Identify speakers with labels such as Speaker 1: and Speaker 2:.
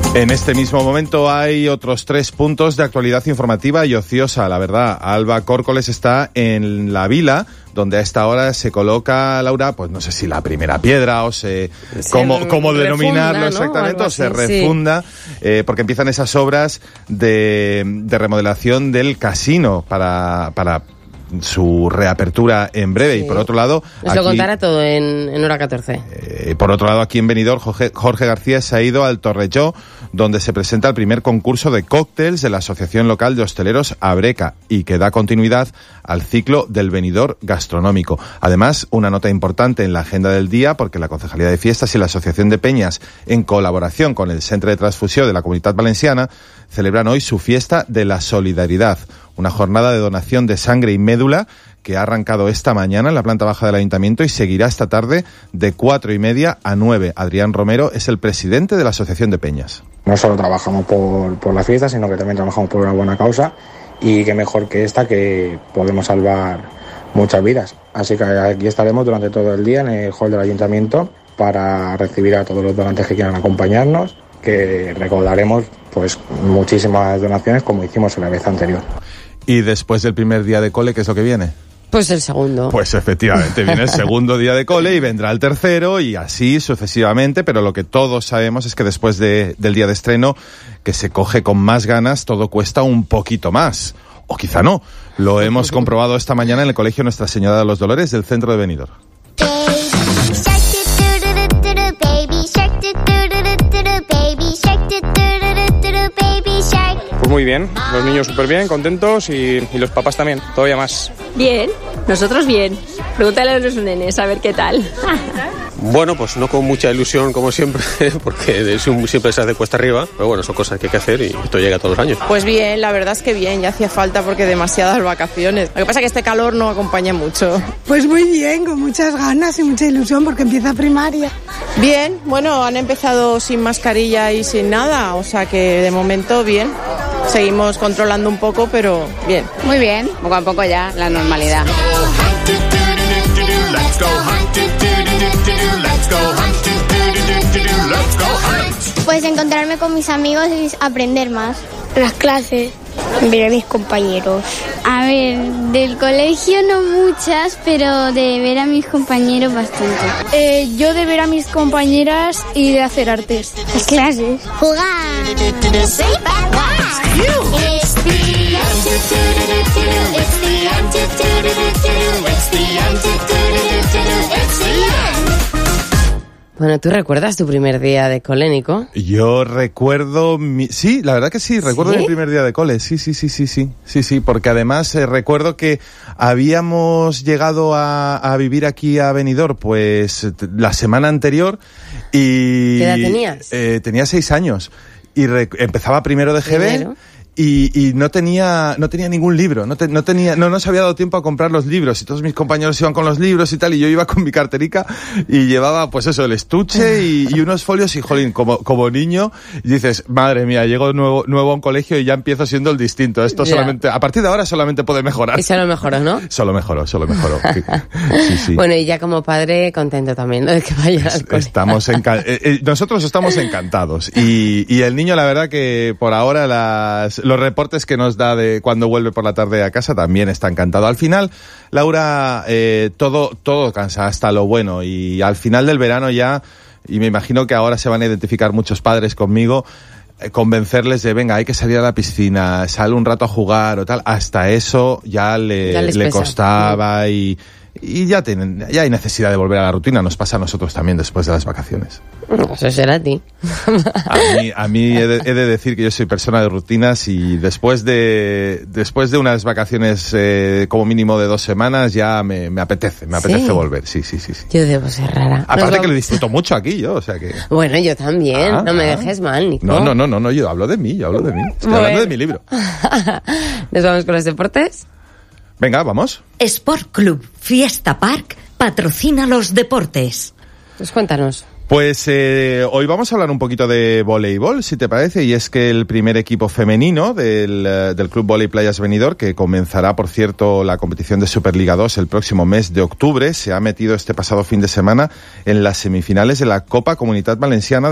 Speaker 1: En este mismo momento hay otros 3 puntos de actualidad informativa y ociosa, la verdad. Alba Córcoles está en la Vila, donde a esta hora se coloca, Laura, pues no sé si la primera piedra o cómo denominarlo, ¿no? Exactamente, o se refunda, sí. Porque empiezan esas obras de remodelación del casino para su reapertura en breve, sí. Y por otro lado...
Speaker 2: Nos lo contará todo en hora 14.
Speaker 1: Por otro lado, aquí en Benidorm, Jorge García se ha ido al Torrelló, donde se presenta el primer concurso de cócteles de la Asociación Local de Hosteleros Abreca y que da continuidad al ciclo del Benidorm gastronómico. Además, una nota importante en la agenda del día, porque la Concejalía de Fiestas y la Asociación de Peñas, en colaboración con el Centre de Transfusió de la Comunitat Valenciana, celebran hoy su fiesta de la solidaridad, una jornada de donación de sangre y médula que ha arrancado esta mañana en la planta baja del Ayuntamiento y seguirá esta tarde de 4:30 a 9. Adrián Romero es el presidente de la Asociación de Peñas.
Speaker 3: No solo trabajamos por la fiesta, sino que también trabajamos por una buena causa, y qué mejor que esta, que podemos salvar muchas vidas. Así que aquí estaremos durante todo el día en el hall del Ayuntamiento para recibir a todos los donantes que quieran acompañarnos, que recaudaremos pues muchísimas donaciones como hicimos en la vez anterior.
Speaker 1: Y después del primer día de cole, ¿qué es lo que viene?
Speaker 2: Pues el segundo.
Speaker 1: Pues efectivamente, viene el segundo día de cole y vendrá el tercero y así sucesivamente, pero lo que todos sabemos es que después del día de estreno, que se coge con más ganas, todo cuesta un poquito más. O quizá no. Lo hemos comprobado esta mañana en el Colegio Nuestra Señora de los Dolores del centro de Benidorm.
Speaker 4: Pues muy bien, los niños súper bien, contentos y los papás también, todavía más.
Speaker 5: Bien, nosotros bien. Pregúntale a los nenes a ver qué tal.
Speaker 6: Bueno, pues no con mucha ilusión como siempre, porque siempre se hace cuesta arriba, pero bueno, son cosas que hay que hacer y esto llega todos los años.
Speaker 7: Pues bien, la verdad es que bien, ya hacía falta porque demasiadas vacaciones. Lo que pasa es que este calor no acompaña mucho.
Speaker 8: Pues muy bien, con muchas ganas y mucha ilusión porque empieza primaria.
Speaker 7: Bien, bueno, han empezado sin mascarilla y sin nada, o sea que de momento bien. Seguimos controlando un poco, pero bien.
Speaker 5: Muy bien, poco a poco ya, la normalidad.
Speaker 9: Pues encontrarme con mis amigos y aprender más.
Speaker 10: Las clases, ver a mis compañeros.
Speaker 9: A ver, del colegio no muchas, pero de ver a mis compañeros bastante.
Speaker 10: Yo de ver a mis compañeras y de hacer artes.
Speaker 9: Las clases. Jugar.
Speaker 2: Bueno, ¿tú recuerdas tu primer día de cole, Nico?
Speaker 1: Yo recuerdo... Sí, la verdad que sí, recuerdo mi primer día de cole, sí, porque además recuerdo que habíamos llegado a vivir aquí a Benidorm, pues, la semana anterior y...
Speaker 2: ¿Qué edad tenías?
Speaker 1: Tenía 6 años y empezaba primero de GB... Y no tenía ningún libro, no nos había dado tiempo a comprar los libros y todos mis compañeros iban con los libros y tal y yo iba con mi carterica y llevaba pues eso, el estuche y unos folios y jolín, como niño y dices, madre mía, llego nuevo a un colegio y ya empiezo siendo el distinto, esto solamente, a partir de ahora solamente puede mejorar.
Speaker 2: Y solo mejoró, ¿no?
Speaker 1: Solo mejoró. Sí.
Speaker 2: Bueno, y ya como padre contento también, ¿no? De que vaya al cole.
Speaker 1: Nosotros estamos encantados y el niño la verdad que por ahora los reportes que nos da de cuando vuelve por la tarde a casa también está encantado. Al final, Laura, todo cansa, hasta lo bueno. Y al final del verano ya, y me imagino que ahora se van a identificar muchos padres conmigo, convencerles de, venga, hay que salir a la piscina, sale un rato a jugar o tal. Hasta eso ya le costaba y ya hay necesidad de volver a la rutina. Nos pasa a nosotros también después de las vacaciones.
Speaker 2: Eso será a ti.
Speaker 1: A mí he de decir que yo soy persona de rutinas y después de unas vacaciones como mínimo de 2 semanas ya me apetece volver. Sí.
Speaker 2: Yo debo ser rara.
Speaker 1: Aparte que lo disfruto mucho aquí yo, o sea que...
Speaker 2: Bueno, yo también, no me dejes mal, Nico.
Speaker 1: No, yo hablo de mí. Estoy hablando de mi libro.
Speaker 2: ¿Nos vamos con los deportes?
Speaker 1: Venga, vamos.
Speaker 11: Sport Club Fiesta Park patrocina los deportes.
Speaker 2: Pues cuéntanos.
Speaker 1: Pues hoy vamos a hablar un poquito de voleibol, si te parece, y es que el primer equipo femenino del Club Voley Playas Benidorm, que comenzará, por cierto, la competición de Superliga 2 el próximo mes de octubre, se ha metido este pasado fin de semana en las semifinales de la Copa Comunitat Valenciana